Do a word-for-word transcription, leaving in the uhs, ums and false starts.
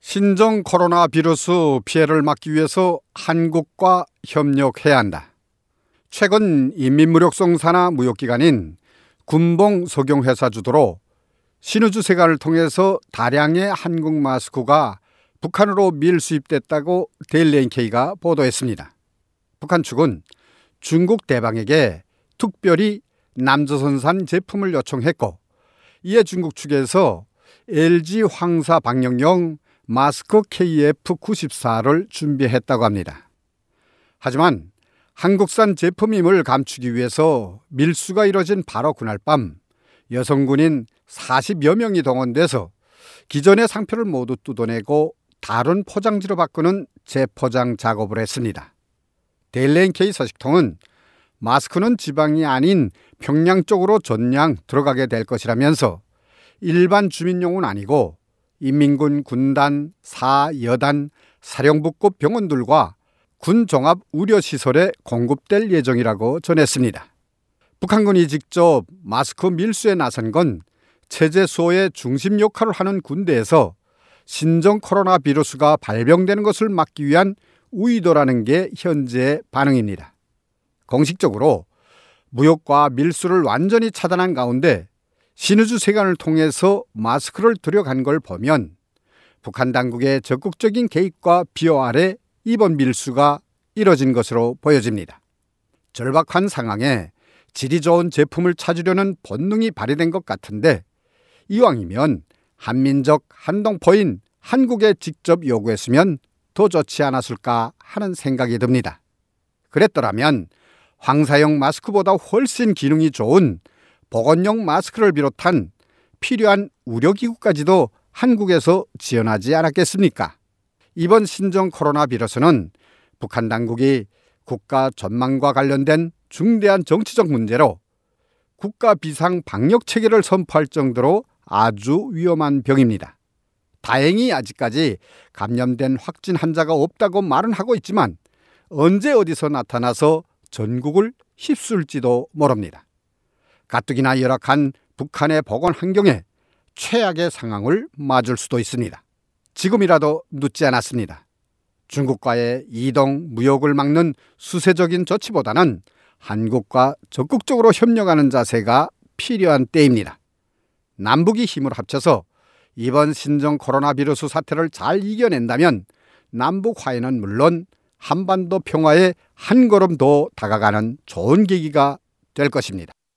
신종 코로나 바이러스 피해를 막기 위해서 한국과 협력해야 한다. 최근 인민무력성 산하 무역기관인 군봉 석용회사 주도로 신의주 세관을 통해서 다량의 한국 마스크가 북한으로 밀수입됐다고 데일리 엔케이가 보도했습니다. 북한 측은 중국 대방에게 특별히 남조선산 제품을 요청했고, 이에 중국 측에서 엘지 황사 방역용 마스크 케이에프 구십사를 준비했다고 합니다. 하지만 한국산 제품임을 감추기 위해서 밀수가 이뤄진 바로 그날 밤 여성군인 사십여 명이 동원돼서 기존의 상표를 모두 뜯어내고 다른 포장지로 바꾸는 재포장 작업을 했습니다. 데일리 엔케이 서식통은 마스크는 지방이 아닌 평양 쪽으로 전량 들어가게 될 것이라면서 일반 주민용은 아니고 인민군 군단, 사, 여단, 사령부급 병원들과 군종합 의료시설에 공급될 예정이라고 전했습니다. 북한군이 직접 마스크 밀수에 나선 건 체제 수호의 중심 역할을 하는 군대에서 신종 코로나 바이러스가 발병되는 것을 막기 위한 의도라는 게 현재의 반응입니다. 공식적으로 무역과 밀수를 완전히 차단한 가운데 신의주 세관을 통해서 마스크를 들여간 걸 보면 북한 당국의 적극적인 개입과 비호 아래 이번 밀수가 이뤄진 것으로 보여집니다. 절박한 상황에 질이 좋은 제품을 찾으려는 본능이 발휘된 것 같은데, 이왕이면 한민족 한동포인 한국에 직접 요구했으면 더 좋지 않았을까 하는 생각이 듭니다. 그랬더라면 황사용 마스크보다 훨씬 기능이 좋은 보건용 마스크를 비롯한 필요한 의료기구까지도 한국에서 지원하지 않았겠습니까? 이번 신종 코로나 바이러스는 북한 당국이 국가 전망과 관련된 중대한 정치적 문제로 국가 비상 방역 체계를 선포할 정도로 아주 위험한 병입니다. 다행히 아직까지 감염된 확진 환자가 없다고 말은 하고 있지만 언제 어디서 나타나서 전국을 휩쓸지도 모릅니다. 가뜩이나 열악한 북한의 보건 환경에 최악의 상황을 맞을 수도 있습니다. 지금이라도 늦지 않았습니다. 중국과의 이동, 무역을 막는 수세적인 조치보다는 한국과 적극적으로 협력하는 자세가 필요한 때입니다. 남북이 힘을 합쳐서 이번 신종 코로나 바이러스 사태를 잘 이겨낸다면 남북 화해는 물론 한반도 평화에 한 걸음 더 다가가는 좋은 계기가 될 것입니다.